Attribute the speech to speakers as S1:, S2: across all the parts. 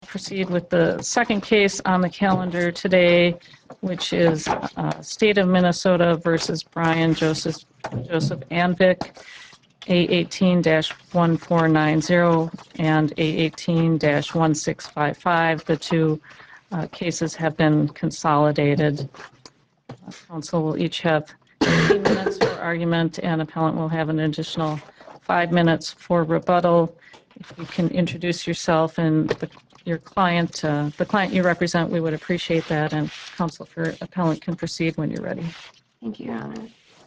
S1: proceed with the second case on the calendar today, which is State of Minnesota versus Brian Joseph Anvik, A18-1490 and A18-1655. The two cases have been consolidated. Council will each have 15 minutes for argument, and appellant will have an additional 5 minutes for rebuttal. If you can introduce yourself and your client, the client you represent, we would appreciate that. And counsel for appellant can proceed when you're ready.
S2: Thank you, Your Honor.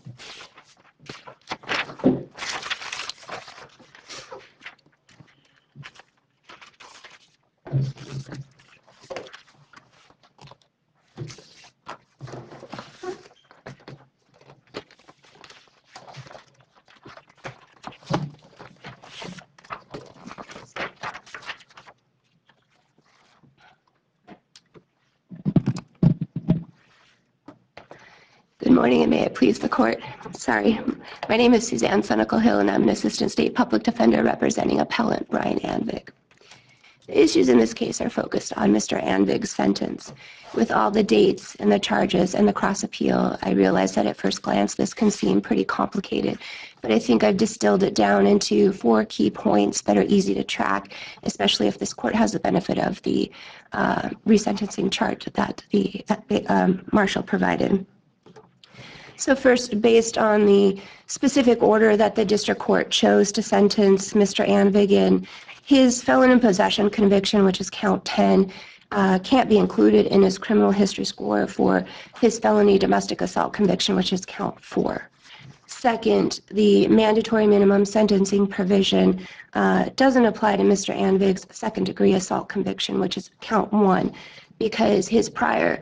S2: Good morning, and may it please the court. Sorry. My name is Suzanne Sunicle-Hill, and I'm an assistant state public defender representing appellant Brian Anvik. The issues in this case are focused on Mr. Anvik's sentence. With all the dates and the charges and the cross appeal, I realize that at first glance this can seem pretty complicated, but I think I've distilled it down into 4 key points that are easy to track, especially if this court has the benefit of the resentencing chart that the marshal provided. So first, based on the specific order that the district court chose to sentence Mr. Anvik in, his felon in possession conviction, which is count 10, can't be included in his criminal history score for his felony domestic assault conviction, which is count 4. Second, the mandatory minimum sentencing provision doesn't apply to Mr. Anvik's second-degree assault conviction, which is count 1, because his prior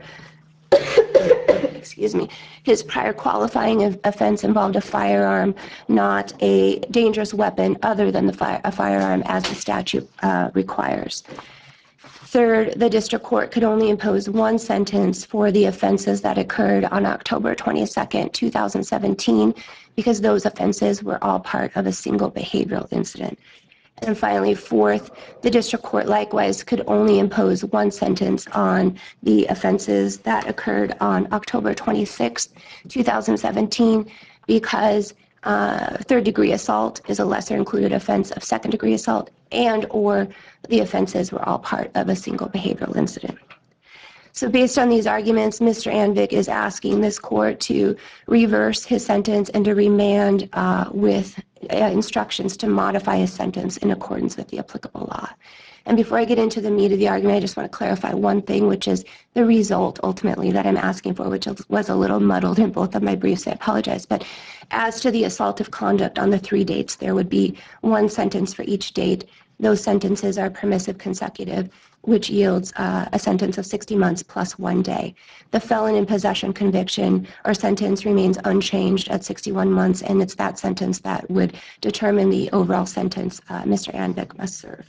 S2: his prior qualifying offense involved a firearm, not a dangerous weapon other than a firearm as the statute requires. Third, the district court could only impose 1 sentence for the offenses that occurred on October 22nd, 2017, because those offenses were all part of a single behavioral incident. And finally, fourth, the district court likewise could only impose 1 sentence on the offenses that occurred on October 26, 2017, because third-degree assault is a lesser-included offense of second-degree assault, and or the offenses were all part of a single behavioral incident. So based on these arguments, Mr. Anvik is asking this court to reverse his sentence and to remand with instructions to modify his sentence in accordance with the applicable law. And before I get into the meat of the argument, I just want to clarify one thing, which is the result ultimately that I'm asking for, which was a little muddled in both of my briefs. I apologize. But as to the assaultive conduct on the 3 dates, there would be 1 sentence for each date. Those sentences are permissive consecutive, which yields a sentence of 60 months plus 1 day. The felon in possession conviction or sentence remains unchanged at 61 months, and it's that sentence that would determine the overall sentence Mr. Anvik must serve.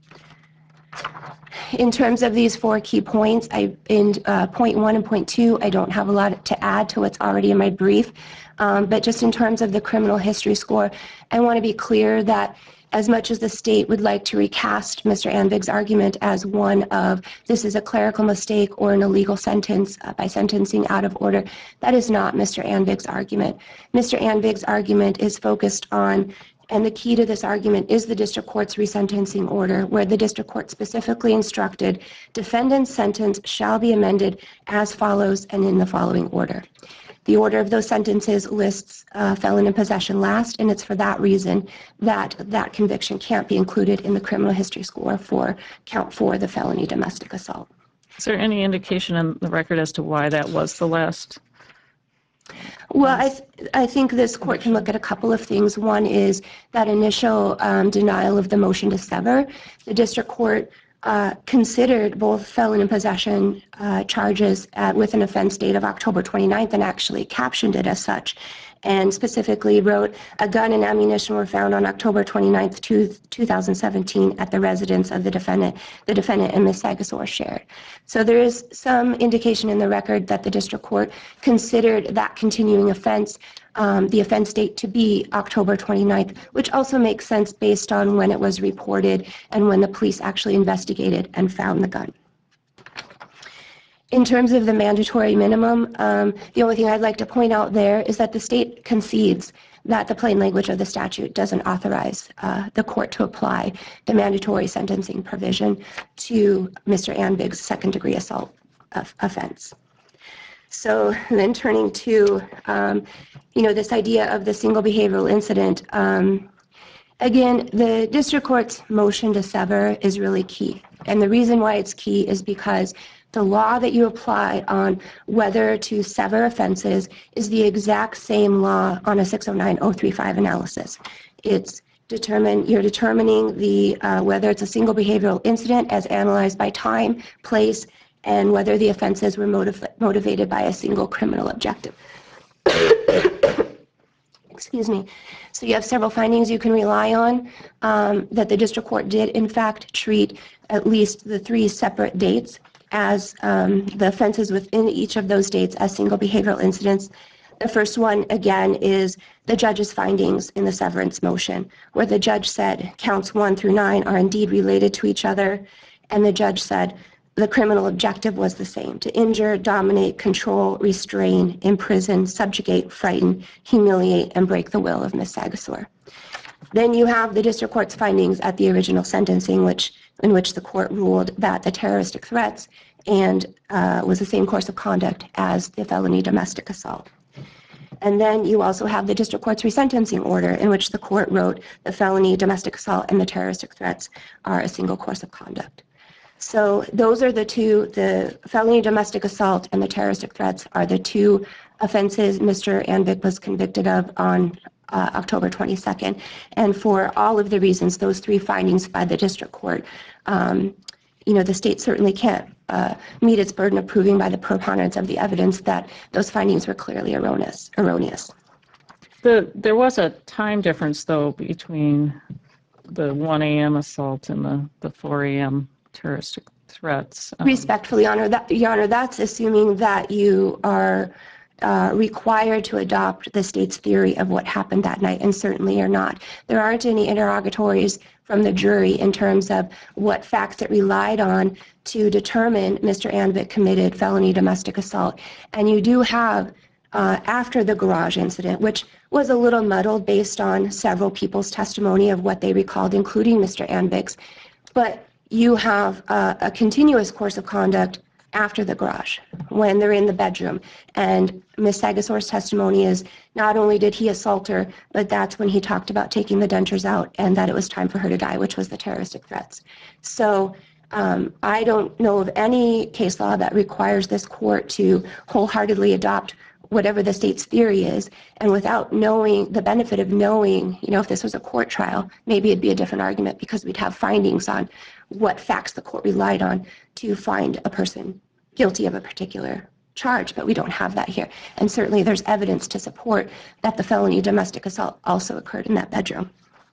S2: In terms of these 4 key points, in point 1 and point 2, I don't have a lot to add to what's already in my brief, but just in terms of the criminal history score, I want to be clear that as much as the state would like to recast Mr. Anvik's argument as one of this is a clerical mistake or an illegal sentence by sentencing out of order, that is not Mr. Anvik's argument. Mr. Anvik's argument is focused on, and the key to this argument is the district court's resentencing order, where the district court specifically instructed defendant's sentence shall be amended as follows and in the following order. The order of those sentences lists felon in possession last, and it's for that reason that that conviction can't be included in the criminal history score for count 4, the felony domestic assault.
S1: Is there any indication in the record as to why that was the last?
S2: Well, I think this court can look at a couple of things. One is that initial denial of the motion to sever. The district court considered both felon in possession charges with an offense date of October 29th and actually captioned it as such. and specifically wrote, a gun and ammunition were found on October 29th, 2017 at the residence of the defendant and Ms. Sagasor shared. So there is some indication in the record that the district court considered that continuing offense, the offense date to be October 29th, which also makes sense based on when it was reported and when the police actually investigated and found the gun. In terms of the mandatory minimum, the only thing I'd like to point out there is that the state concedes that the plain language of the statute doesn't authorize the court to apply the mandatory sentencing provision to Mr. Anbig's second-degree assault offense. So then turning to, this idea of the single behavioral incident, again, the district court's motion to sever is really key. And the reason why it's key is because the law that you apply on whether to sever offenses is the exact same law on a 609-035 analysis. You're determining the whether it's a single behavioral incident as analyzed by time, place, and whether the offenses were motivated by a single criminal objective. Excuse me. So you have several findings you can rely on that the district court did, in fact, treat at least the 3 separate dates as the offenses within each of those dates as single behavioral incidents. The first one, again, is the judge's findings in the severance motion, where the judge said counts 1 through 9 are indeed related to each other, and the judge said the criminal objective was the same: to injure, dominate, control, restrain, imprison, subjugate, frighten, humiliate, and break the will of Ms. Sagasor. Then you have the district court's findings at the original sentencing, in which the court ruled that the terroristic threats was the same course of conduct as the felony domestic assault. And then you also have the district court's resentencing order, in which the court wrote the felony domestic assault and the terroristic threats are a single course of conduct. So those are the two, the felony domestic assault and the terroristic threats are the 2 offenses Mr. Anbig was convicted of on October 22nd. And for all of the reasons, those 3 findings by the district court, the state certainly can't meet its burden of proving by the preponderance of the evidence that those findings were clearly erroneous.
S1: There was a time difference, though, between the 1 a.m. assault and the 4 a.m. terroristic threats.
S2: Respectfully, Your Honor, that's assuming that you are required to adopt the state's theory of what happened that night, and certainly you're not. There aren't any interrogatories from the jury in terms of what facts it relied on to determine Mr. Anbig committed felony domestic assault. And you do have, after the garage incident, which was a little muddled based on several people's testimony of what they recalled, including Mr. Anbig's, but you have a continuous course of conduct after the garage, when they're in the bedroom. And Ms. Sagasor's testimony is not only did he assault her, but that's when he talked about taking the dentures out and that it was time for her to die, which was the terroristic threats. So I don't know of any case law that requires this court to wholeheartedly adopt whatever the state's theory is, and without knowing the benefit of knowing, if this was a court trial, maybe it'd be a different argument because we'd have findings on what facts the court relied on to find a person guilty of a particular charge, but we don't have that here. And certainly there's evidence to support that the felony domestic assault also occurred in that bedroom.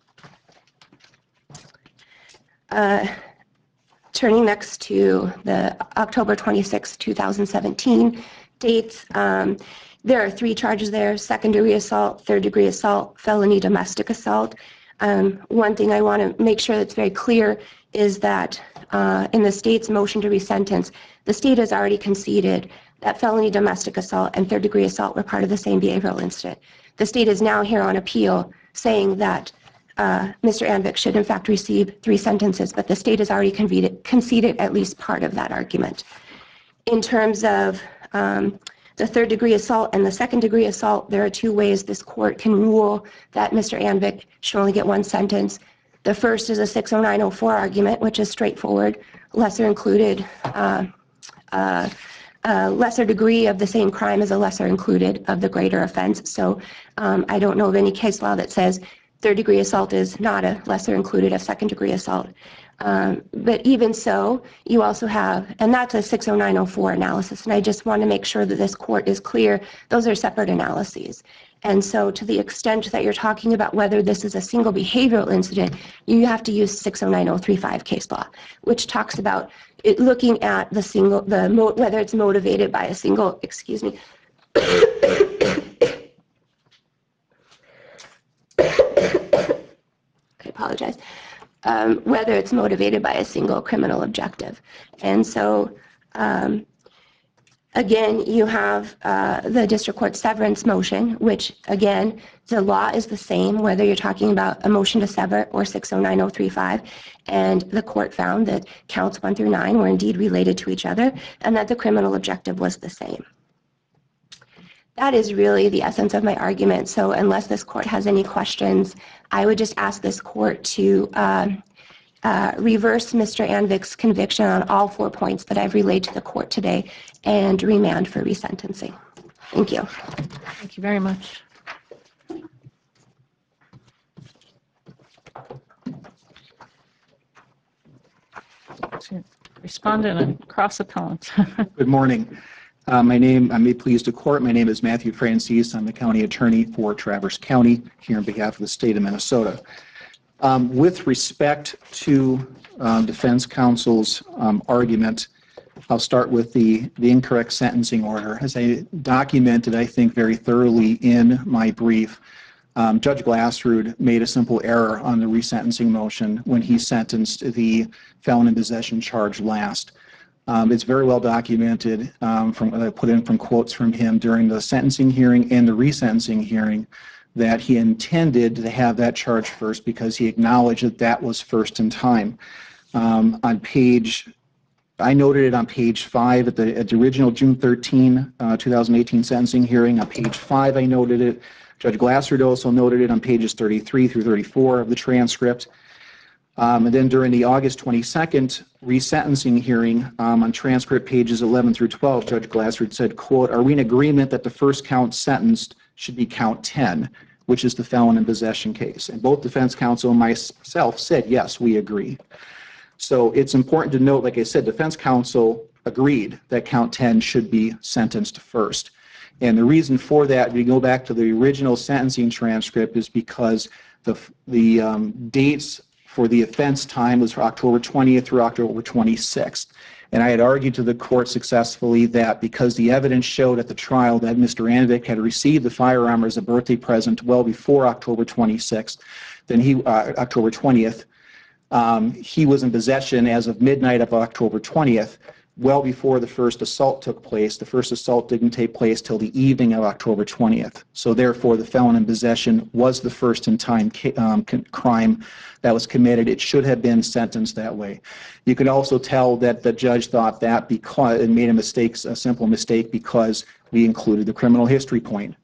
S2: Turning next to the October 26, 2017 dates, there are 3 charges there: second-degree assault, third-degree assault, felony domestic assault. One thing I want to make sure that's very clear is that in the state's motion to resentence, the state has already conceded that felony domestic assault and third-degree assault were part of the same behavioral incident. The state is now here on appeal saying that Mr. Anbig should in fact receive 3 sentences, but the state has already conceded at least part of that argument. In terms of the third-degree assault and the second-degree assault, there are 2 ways this court can rule that Mr. Anbig should only get 1 sentence. The first is a 60904 argument, which is straightforward, lesser included. Lesser degree of the same crime is a lesser included of the greater offense. So I don't know of any case law that says third-degree assault is not a lesser included of second-degree assault. But even so, you also have, and that's a 60904 analysis, and I just want to make sure that this court is clear, those are separate analyses. And so to the extent that you're talking about whether this is a single behavioral incident, you have to use 609035 case law, which talks about it looking at the single, whether it's motivated by a single, excuse me. I apologize. Whether it's motivated by a single criminal objective. And so, again, you have the district court severance motion, which, again, the law is the same, whether you're talking about a motion to sever or 609035. And the court found that counts 1 through 9 were indeed related to each other and that the criminal objective was the same. That is really the essence of my argument. So unless this court has any questions, I would just ask this court to reverse Mr. Anvik's conviction on all 4 points that I've relayed to the court today and remand for resentencing. Thank you.
S1: Thank you very much. Respondent and cross appellant.
S3: Good morning. My name, I may please the court. My name is Matthew Francis. I'm the county attorney for Traverse County here on behalf of the state of Minnesota. With respect to defense counsel's argument, I'll start with the incorrect sentencing order. As I documented, I think, very thoroughly in my brief, Judge Glassrud made a simple error on the resentencing motion when he sentenced the felon in possession charge last. It's very well documented from what I put in from quotes from him during the sentencing hearing and the resentencing hearing that he intended to have that charge first because he acknowledged that that was first in time. I noted it on page 5 at the original June 13, 2018 sentencing hearing. On page 5, I noted it. Judge Glassrud also noted it on pages 33 through 34 of the transcript. And then during the August 22nd resentencing hearing on transcript pages 11 through 12, Judge Glassrud said, quote, "Are we in agreement that the first count sentenced should be count 10, which is the felon in possession case?" And both defense counsel and myself said, yes, we agree. So it's important to note, like I said, defense counsel agreed that count 10 should be sentenced first. And the reason for that, if you go back to the original sentencing transcript, is because the dates for the offense time was October 20th through October 26th. And I had argued to the court successfully that because the evidence showed at the trial that Mr. Anvik had received the firearm as a birthday present well before October 26th, then October 20th, he was in possession as of midnight of October 20th, well before the first assault took place. The first assault didn't take place till the evening of October 20th. So therefore, the felon in possession was the first in time crime that was committed. It should have been sentenced that way. You can also tell that the judge thought that because it made a simple mistake because we included the criminal history point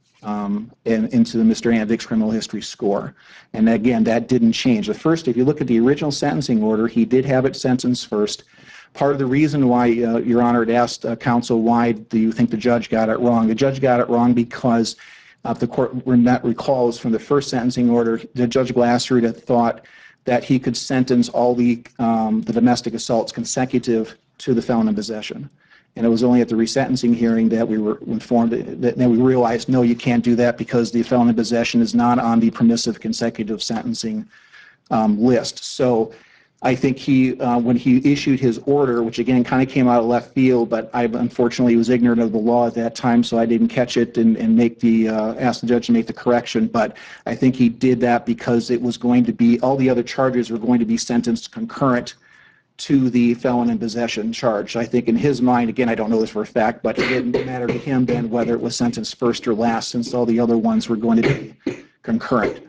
S3: into the Mr. Anvik's criminal history score. And again, that didn't change. The first, if you look at the original sentencing order, he did have it sentenced first. Part of the reason why, Your Honor, had asked counsel, why do you think the judge got it wrong? The judge got it wrong because if the court recalls from the first sentencing order, the Judge Glassrud had thought that he could sentence all the domestic assaults consecutive to the felon in possession. And it was only at the resentencing hearing that we were informed that we realized, no, you can't do that because the felon in possession is not on the permissive consecutive sentencing list. So I think when he issued his order, which again kind of came out of left field, but I unfortunately was ignorant of the law at that time, so I didn't catch it and ask the judge to make the correction. But I think he did that because it was going to be, all the other charges were going to be sentenced concurrent to the felon in possession charge. I think in his mind, again, I don't know this for a fact, but it didn't matter to him then whether it was sentenced first or last, since all the other ones were going to be concurrent.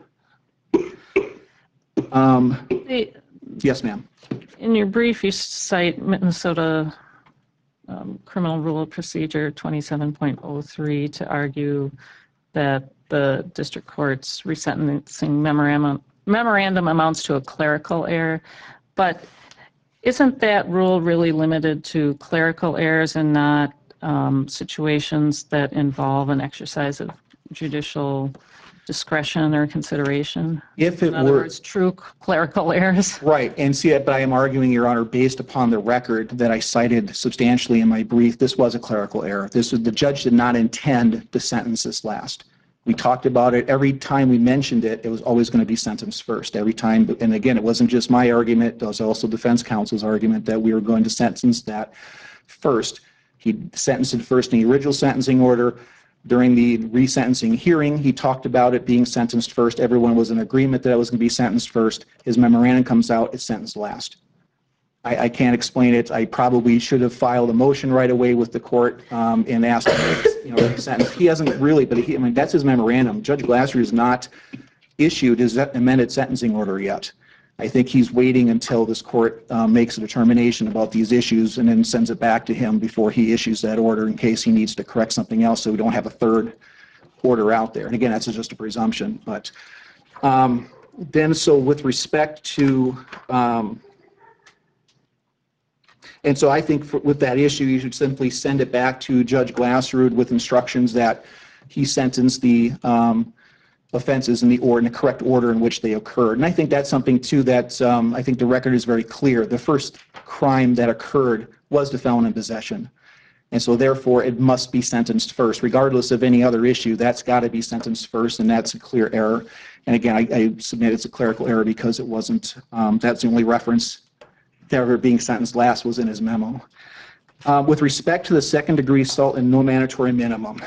S3: Yes, ma'am.
S1: In your brief, you cite Minnesota Criminal Rule of Procedure 27.03 to argue that the district court's resentencing memorandum amounts to a clerical error. But isn't that rule really limited to clerical errors and not situations that involve an exercise of judicial discretion or consideration?
S3: If it
S1: in other
S3: were
S1: words, true clerical errors.
S3: Right, and see, but I am arguing, Your Honor, based upon the record that I cited substantially in my brief, this was a clerical error. The judge did not intend to sentence this last. We talked about it. Every time we mentioned it, it was always going to be sentenced first, every time. And again, it wasn't just my argument. It was also defense counsel's argument that we were going to sentence that first. He sentenced it first in the original sentencing order. During the resentencing hearing, he talked about it being sentenced first. Everyone was in agreement that it was going to be sentenced first. His memorandum comes out, it's sentenced last. I can't explain it. I probably should have filed a motion right away with the court and asked him, you know, sentence. He hasn't really, but I mean, that's his memorandum. Judge Glasser has not issued his amended sentencing order yet. I think he's waiting until this court makes a determination about these issues and then sends it back to him before he issues that order in case he needs to correct something else so we don't have a third order out there. And again, that's just a presumption. But then, so with respect to, and so I think with that issue, you should simply send it back to Judge Glasser with instructions that he sentenced the offenses in the correct order in which they occurred. And I think that's something, too, that I think the record is very clear. The first crime that occurred was the felon in possession. And so, therefore, it must be sentenced first. Regardless of any other issue, that's got to be sentenced first, and that's a clear error. And again, I submit it's a clerical error because it wasn't, that's the only reference to ever being sentenced last was in his memo. With respect to the second-degree assault and no mandatory minimum,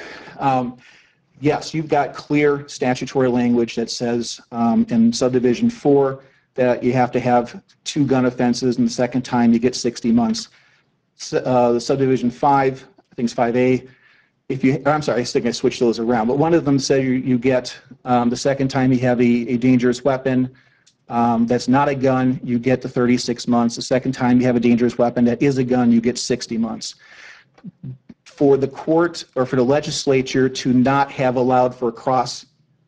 S3: yes, you've got clear statutory language that says in subdivision 4 that you have to have 2 gun offenses, and the second time you get 60 months. The subdivision 5, I think it's 5A, I'm sorry, I think I switched those around, but one of them said you get the second time you have a dangerous weapon that's not a gun, you get the 36 months. The second time you have a dangerous weapon that is a gun, you get 60 months. For the court or for the legislature to not have allowed for a cross,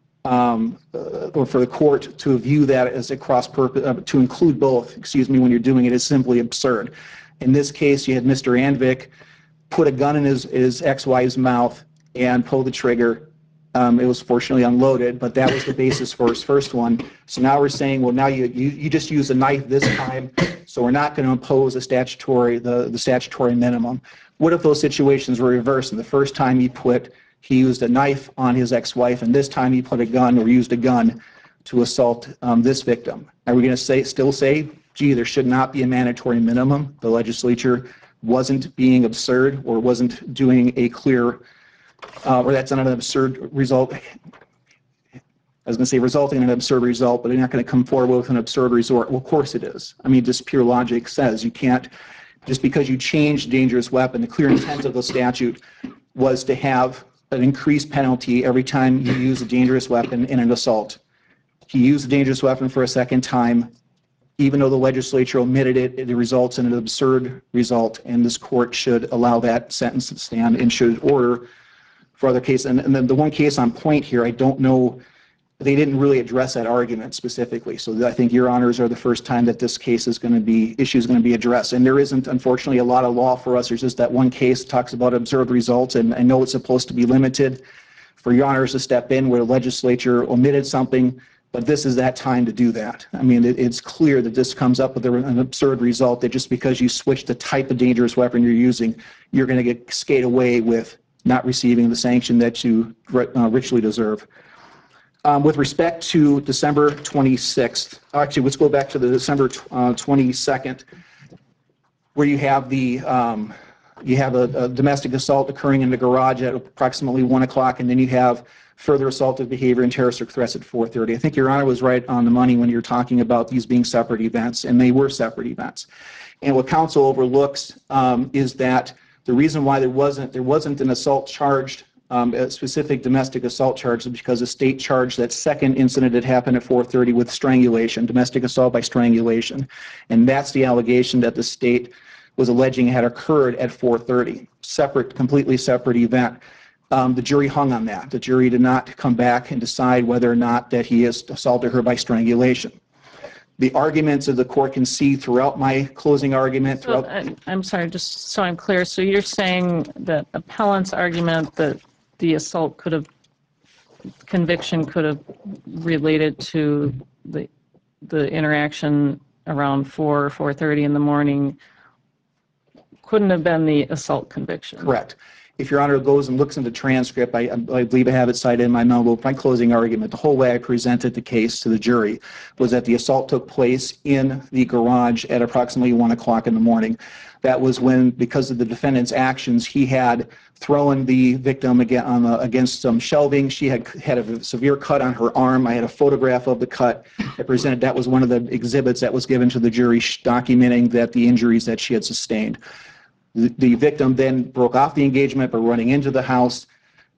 S3: or for the court to view that as a cross purpose, to include both, when you're doing it, is simply absurd. In this case, you had Mr. Anvik put a gun in his ex-wife's mouth and pull the trigger. It was fortunately unloaded, but that was the basis for his first one. So now we're saying, well, now you just use a knife this time, so we're not going to impose the statutory minimum. What if those situations were reversed, and the first time he used a knife on his ex-wife, and this time he put a gun or used a gun to assault this victim? Are we going to still say, gee, there should not be a mandatory minimum? The legislature wasn't being absurd or wasn't doing a clear, or that's not an absurd result. I was going to say resulting in an absurd result, but they're not going to come forward with an absurd result. Well, of course it is. I mean, just pure logic says you can't, just because you change dangerous weapon, the clear intent of the statute was to have an increased penalty every time you use a dangerous weapon in an assault. He used a dangerous weapon for a second time. Even though the legislature omitted it, it results in an absurd result, and this court should allow that sentence to stand and should order for other cases. And then the one case on point here, I don't know, they didn't really address that argument specifically. So I think your honors are the first time that this case is going to be, issue is going to be addressed. And there isn't, unfortunately, a lot of law for us. There's just that one case that talks about absurd results, and I know it's supposed to be limited for your honors to step in where the legislature omitted something, but this is that time to do that. I mean, it's clear that this comes up with an absurd result, that just because you switch the type of dangerous weapon you're using, you're going to get skate away with not receiving the sanction that you richly deserve. With respect to December 26th, actually, let's go back to the December 22nd, where you have a domestic assault occurring in the garage at approximately 1 o'clock, and then you have further assaultive behavior and terroristic threats at 4:30. I think Your Honor was right on the money when you're talking about these being separate events, and they were separate events. And what counsel overlooks is that the reason why there wasn't an assault charged, a specific domestic assault charge, is because the state charged that second incident that happened at 4:30 with strangulation, domestic assault by strangulation, and that's the allegation that the state was alleging had occurred at 4:30. Separate, completely separate event. The jury hung on that. The jury did not come back and decide whether or not that he has assaulted her by strangulation. The arguments of the court can see throughout my closing argument.
S1: So, I'm sorry, just so I'm clear. So you're saying that appellant's argument that the assault conviction could have related to the interaction around 4:30 in the morning couldn't have been the assault conviction?
S3: Correct. if Your Honor goes and looks in the transcript, I believe I have it cited in my memo, my closing argument, the whole way I presented the case to the jury was that the assault took place in the garage at approximately 1 o'clock in the morning. That was when, because of the defendant's actions, he had thrown the victim against some shelving. She had a severe cut on her arm. I had a photograph of the cut that presented. That was one of the exhibits that was given to the jury documenting that the injuries that she had sustained. The victim then broke off the engagement by running into the house.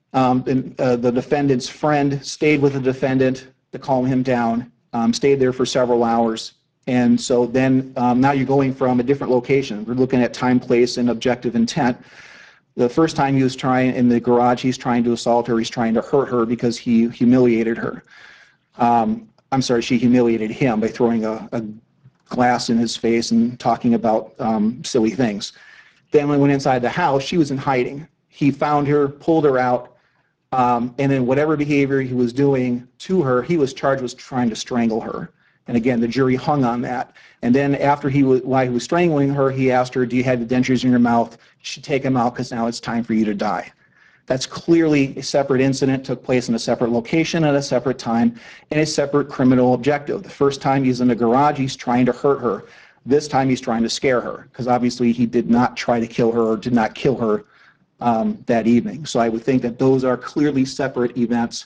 S3: The defendant's friend stayed with the defendant to calm him down, stayed there for several hours. And so then now you're going from a different location. We're looking at time, place, and objective intent. The first time he was trying in the garage, he's trying to assault her. He's trying to hurt her because he humiliated her. I'm sorry, she humiliated him by throwing a glass in his face and talking about silly things. Then when we went inside the house, she was in hiding. He found her, pulled her out, and then whatever behavior he was doing to her, he was charged with trying to strangle her. And again, the jury hung on that. And then after while he was strangling her, he asked her, do you have the dentures in your mouth? You should take them out because now it's time for you to die. That's clearly a separate incident, took place in a separate location at a separate time, and a separate criminal objective. The first time he's in the garage, he's trying to hurt her. This time he's trying to scare her because obviously he did not try to kill her or did not kill her that evening. So I would think that those are clearly separate events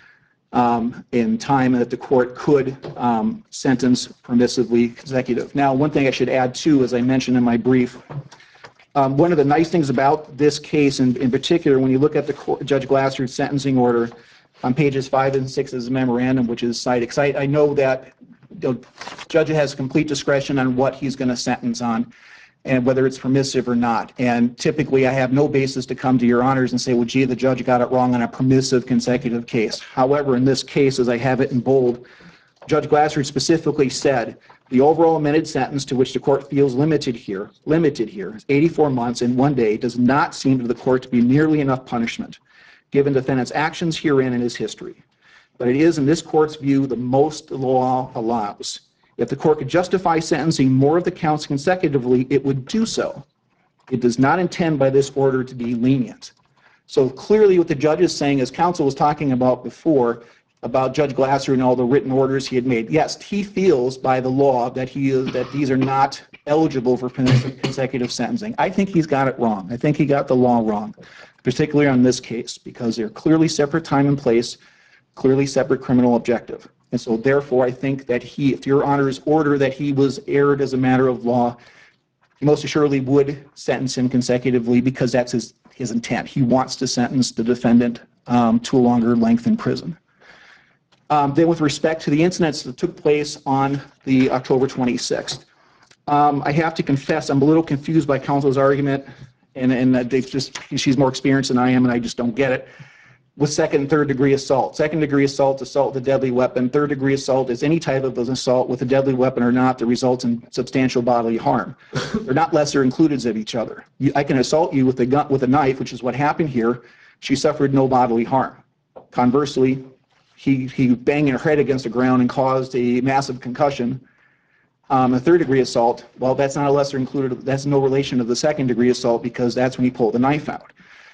S3: in time that the court could sentence permissively consecutive. Now, one thing I should add too, as I mentioned in my brief, one of the nice things about this case, in particular, when you look at the Judge Glasser's sentencing order on pages 5 and 6 of the memorandum, which is cited, because I know that the judge has complete discretion on what he's going to sentence on and whether it's permissive or not. And typically I have no basis to come to Your Honors and say, well, gee, the judge got it wrong on a permissive consecutive case. However, in this case, as I have it in bold, Judge Glasser specifically said the overall amended sentence to which the court feels limited here, 84 months and 1 day, does not seem to the court to be nearly enough punishment, given defendant's actions herein and his history. But it is, in this court's view, the most the law allows. If the court could justify sentencing more of the counts consecutively, it would do so. It does not intend by this order to be lenient. So clearly what the judge is saying, as counsel was talking about before, about Judge Glasser and all the written orders he had made, yes, he feels by the law that these are not eligible for consecutive sentencing. I think he's got it wrong. I think he got the law wrong, particularly on this case, because they're clearly separate time and place, clearly separate criminal objective. And so therefore, I think that if Your Honor's order that he was erred as a matter of law, he most assuredly would sentence him consecutively because that's his intent. He wants to sentence the defendant to a longer length in prison. Then with respect to the incidents that took place on the October 26th, I have to confess I'm a little confused by counsel's argument, and that she's more experienced than I am, and I just don't get it. With second and third degree assault. Second degree assault, assault with a deadly weapon. Third degree assault is any type of assault with a deadly weapon or not that results in substantial bodily harm. They're not lesser includeds of each other. I can assault you with a knife, which is what happened here. She suffered no bodily harm. Conversely, he banged her head against the ground and caused a massive concussion. A third degree assault, well, that's not a lesser included, that's no relation to the second degree assault because that's when he pulled the knife out.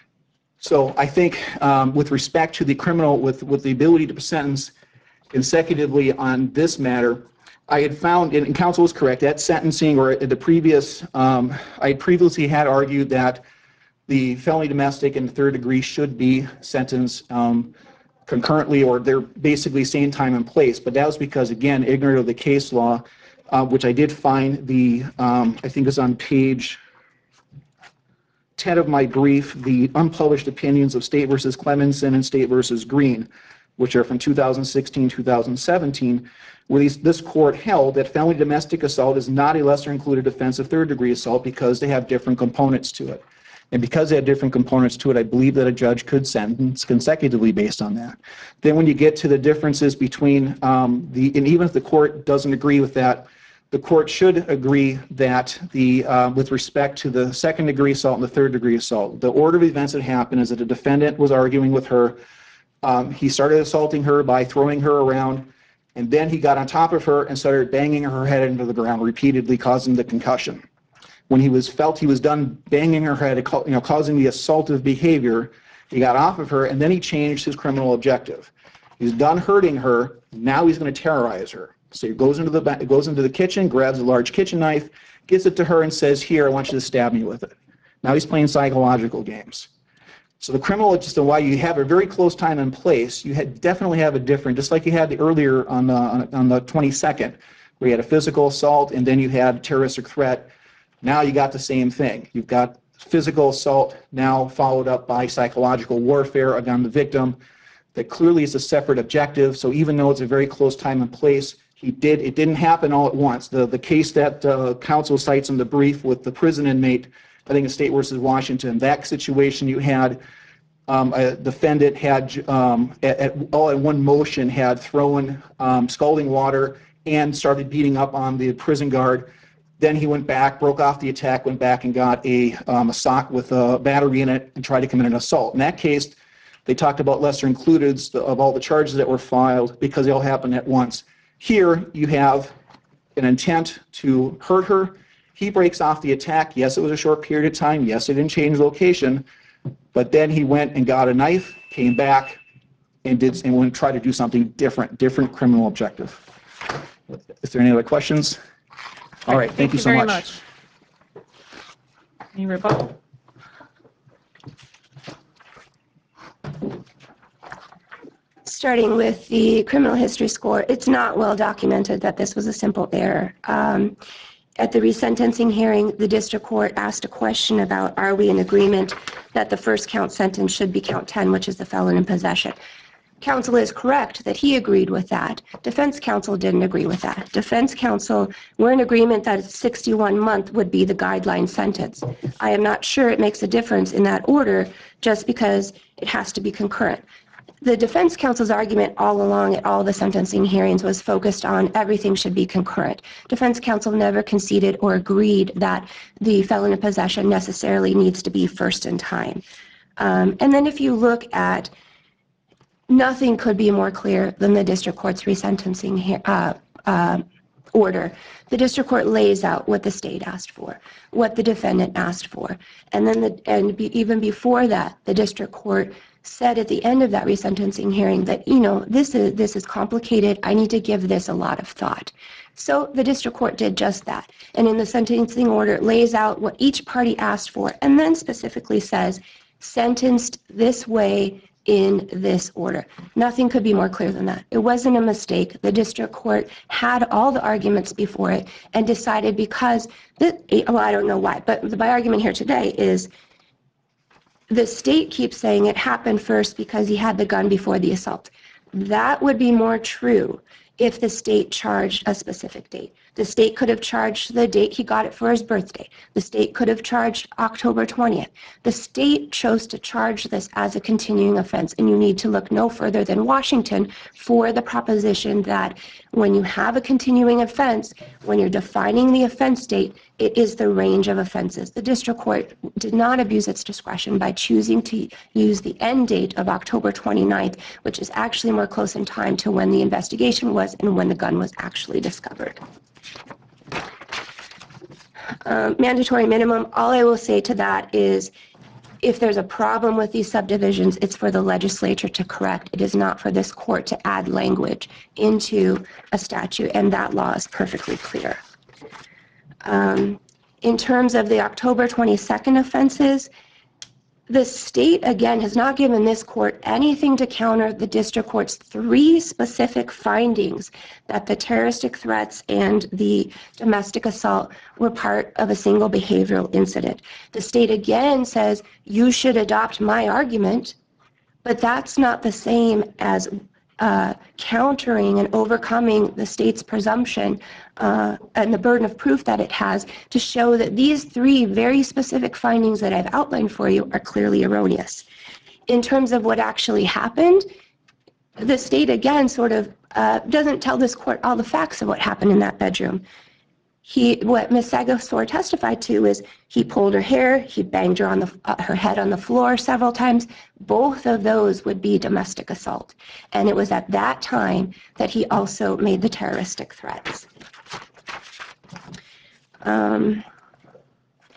S3: So I think with respect to the criminal, with the ability to sentence consecutively on this matter, I had found, and counsel was correct, at sentencing or at the previous, I previously had argued that the felony domestic and third degree should be sentenced concurrently, or they're basically same time and place. But that was because, again, ignorant of the case law, which I did find I think it's on page 10 of my brief, the unpublished opinions of State versus Clemenson and State versus Green, which are from 2016, 2017, where this court held that felony domestic assault is not a lesser included offense of third degree assault because they have different components to it. And because they have different components to it, I believe that a judge could sentence consecutively based on that. Then when you get to the differences between and even if the court doesn't agree with that, the court should agree that with respect to the second degree assault and the third degree assault, the order of events that happened is that the defendant was arguing with her. He started assaulting her by throwing her around, and then he got on top of her and started banging her head into the ground repeatedly, causing the concussion. When he felt he was done banging her head, causing the assaultive behavior, he got off of her, and then he changed his criminal objective. He's done hurting her. Now he's going to terrorize her. So he goes into the kitchen, grabs a large kitchen knife, gives it to her, and says, "Here, I want you to stab me with it." Now he's playing psychological games. So the criminal, just why you have a very close time and place, you definitely have a different, just like you had earlier on the 22nd, where you had a physical assault and then you had a terroristic threat. Now you got the same thing. You've got physical assault now followed up by psychological warfare against the victim. That clearly is a separate objective. So even though it's a very close time and place, it didn't happen all at once. The case that counsel cites in the brief with the prison inmate, I think it's State versus Washington, that situation you had a defendant had all in one motion had thrown scalding water and started beating up on the prison guard. Then he went back, broke off the attack, went back and got a sock with a battery in it and tried to commit an assault. In that case, they talked about lesser includeds of all the charges that were filed because they all happened at once. Here you have an intent to hurt her. He breaks off the attack. Yes, it was a short period of time. Yes, it didn't change location. But then he went and got a knife, came back, and went and tried to do something different criminal objective. Is there any other questions? All right, thank you so
S1: very
S3: much.
S1: Any rebuttal?
S2: Starting with the criminal history score, it's not well documented that this was a simple error. At the resentencing hearing, the district court asked a question about, are we in agreement that the first count sentence should be count 10, which is the felon in possession. Counsel is correct that he agreed with that. Defense counsel didn't agree with that. Defense counsel were in agreement that 61-month would be the guideline sentence. I am not sure it makes a difference in that order just because it has to be concurrent. The defense counsel's argument all along at all the sentencing hearings was focused on everything should be concurrent. Defense counsel never conceded or agreed that the felon in possession necessarily needs to be first in time. And then if you look at, nothing could be more clear than the district court's resentencing order. The district court lays out what the state asked for, what the defendant asked for, and then even before that, the district court said at the end of that resentencing hearing that, this is complicated. I need to give this a lot of thought. So the district court did just that. And in the sentencing order, it lays out what each party asked for, and then specifically says, sentenced this way in this order. Nothing could be more clear than that. It wasn't a mistake. The district court had all the arguments before it and decided because, I don't know why, but my argument here today is the state keeps saying it happened first because he had the gun before the assault. That would be more true if the state charged a specific date. The state could have charged the date he got it for his birthday. The state could have charged October 20th. The state chose to charge this as a continuing offense, and you need to look no further than Washington for the proposition that when you have a continuing offense, when you're defining the offense date, it is the range of offenses. The district court did not abuse its discretion by choosing to use the end date of October 29th, which is actually more close in time to when the investigation was and when the gun was actually discovered. Mandatory minimum, all I will say to that is if there's a problem with these subdivisions, it's for the legislature to correct. It is not for this court to add language into a statute, and that law is perfectly clear. In terms of the October 22nd offenses, the state, again, has not given this court anything to counter the district court's 3 specific findings that the terroristic threats and the domestic assault were part of a single behavioral incident. The state again says, you should adopt my argument, but that's not the same as countering and overcoming the state's presumption and the burden of proof that it has to show that these 3 very specific findings that I've outlined for you are clearly erroneous. In terms of what actually happened, the state again sort of doesn't tell this court all the facts of what happened in that bedroom. What Ms. Sagosor testified to is he pulled her hair, he banged her on her head on the floor several times. Both of those would be domestic assault. And it was at that time that he also made the terroristic threats.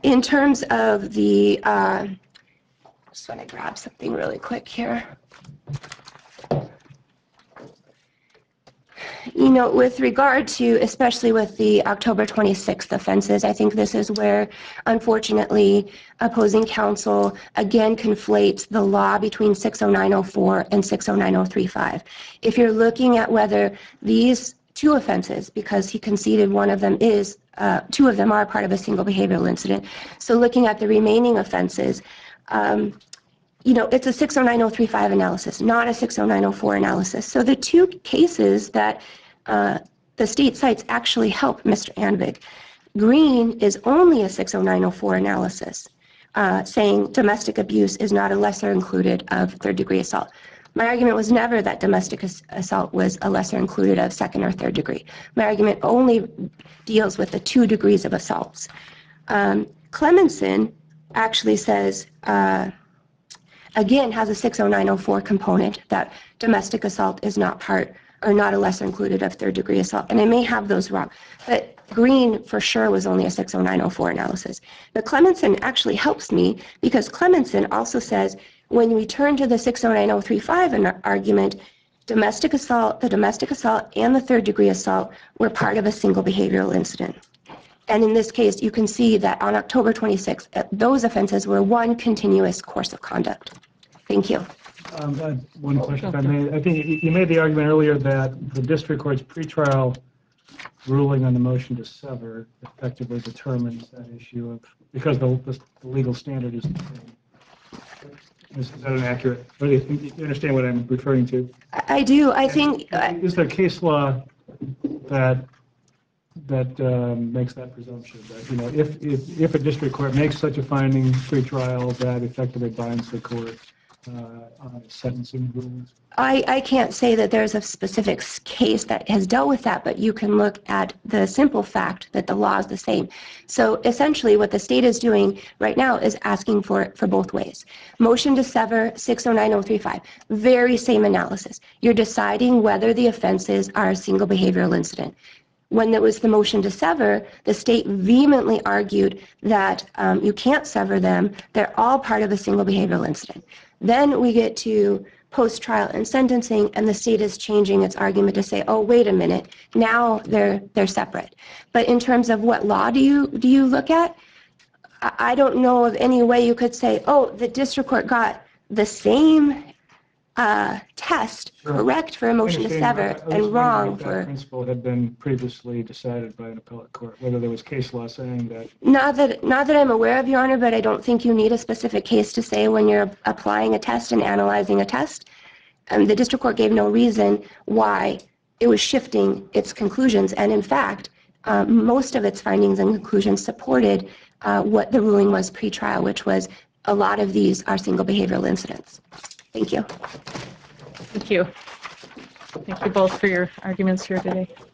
S2: In terms of the, just want to grab something really quick here. You know, with regard to, especially with the October 26th offenses, I think this is where, unfortunately, opposing counsel again conflates the law between 60904 and 60935. If you're looking at whether these two offenses, because he conceded one of them is, two of them are part of a single behavioral incident. So looking at the remaining offenses, you know, it's a 60935 analysis, not a 60904 analysis. So the two cases that the state cites actually help Mr. Anvig. Green is only a 60904 analysis, saying domestic abuse is not a lesser included of third-degree assault. My argument was never that domestic assault was a lesser included of second or third degree. My argument only deals with the 2 degrees of assaults. Clemenson actually says, again, has a 60904 component that domestic assault is not part or not a lesser included of third degree assault. And I may have those wrong, but Green for sure was only a 60904 analysis. But Clemenson actually helps me because Clemenson also says when we turn to the 60935 argument, domestic assault, the domestic assault and the third degree assault were part of a single behavioral incident. And in this case, you can see that on October 26th, those offenses were one continuous course of conduct. Thank you.
S4: One question, if I may. I think you made the argument earlier that the district court's pretrial ruling on the motion to sever effectively determines that issue of, because the legal standard is the same. Is that inaccurate? Or do you understand what I'm referring to?
S2: I do. I think.
S4: Is there case law that makes that presumption that, you know, if a district court makes such a finding pre-trial, that effectively binds the court on sentencing rulings?
S2: I can't say that there's a specific case that has dealt with that, but you can look at the simple fact that the law is the same. So essentially what the state is doing right now is asking for it for both ways. Motion to sever 60935, very same analysis. You're deciding whether the offenses are a single behavioral incident. When there was the motion to sever, the state vehemently argued that you can't sever them. They're all part of a single behavioral incident. Then we get to post-trial and sentencing, and the state is changing its argument to say, oh, wait a minute, now they're separate. But in terms of what law do you look at, I don't know of any way you could say, oh, the district court got the same test correct for a motion to sever and wrong for.
S4: That principle had been previously decided by an appellate court, whether there was case law saying that.
S2: Not that I'm aware of, Your Honor, but I don't think you need a specific case to say when you're applying a test and analyzing a test. The district court gave no reason why it was shifting its conclusions, and in fact, most of its findings and conclusions supported what the ruling was pre-trial, which was a lot of these are single behavioral incidents. Thank you.
S1: Thank you. Thank you both for your arguments here today.